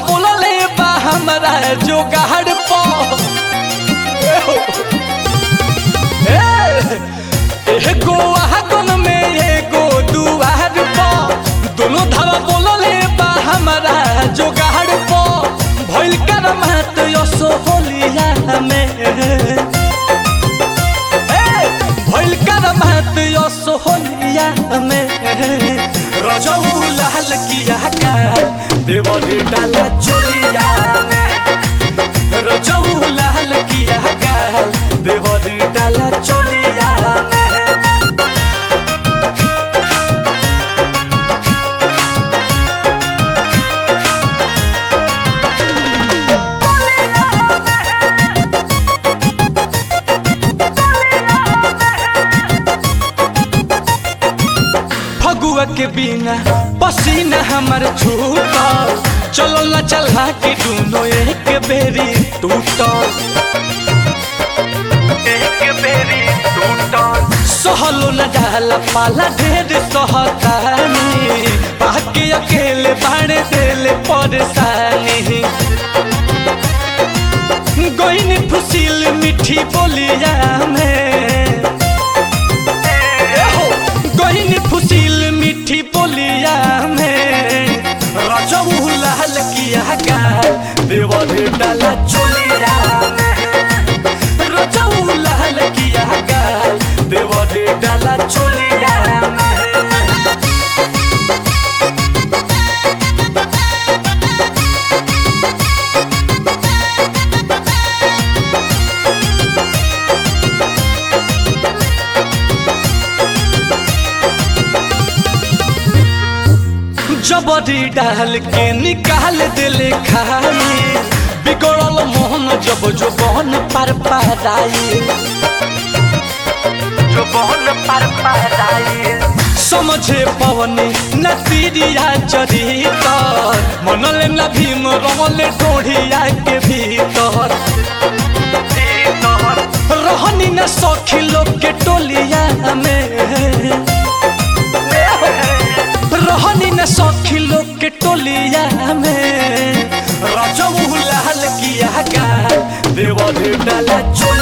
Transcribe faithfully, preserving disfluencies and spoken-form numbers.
बोलले बा हमरा जोगाड़ पो एगो आगन में एगो दुआर पो दोनों धावा बोलले बा हमरा जोगाड़ पो भइल करमात यसो होलिया में भइल करमात यसो होलिया में रजऊ लाल किया का देवरी डाला चोलिया में रजऊ लाल किया का देवरी डाला चोलिया में फगुआ के बिना पसीना हमर छूटा चलो न चला के दोनों एक बेरी टूटल एक बेरी टूटल सहलो न डाला पाला ढेर सहतानी बाकी अकेले बाड़े देले परेशानी गोइन फुसिल मीठी बोलिया में गोइन फुसिल मीठी बोलिया में रजऊ लाल किया का देवरी डाला चोलिया में रजऊ लाल किया का देवरी डाला चोलिया में जबरी डाल के निकाल दिले खाई बिगड़ल मोहन जब जो बहन पर पाराई जो बहन पर पाराई समझे पवनी न तीरिया चरितर मनले न भीम रमले ढोढ़िया के भीतर रहनी न सखी लोग के टोलिया में रहनी न सखी लोग के टोलिया में रजऊ लाल किया का देवरी डाला चोलिया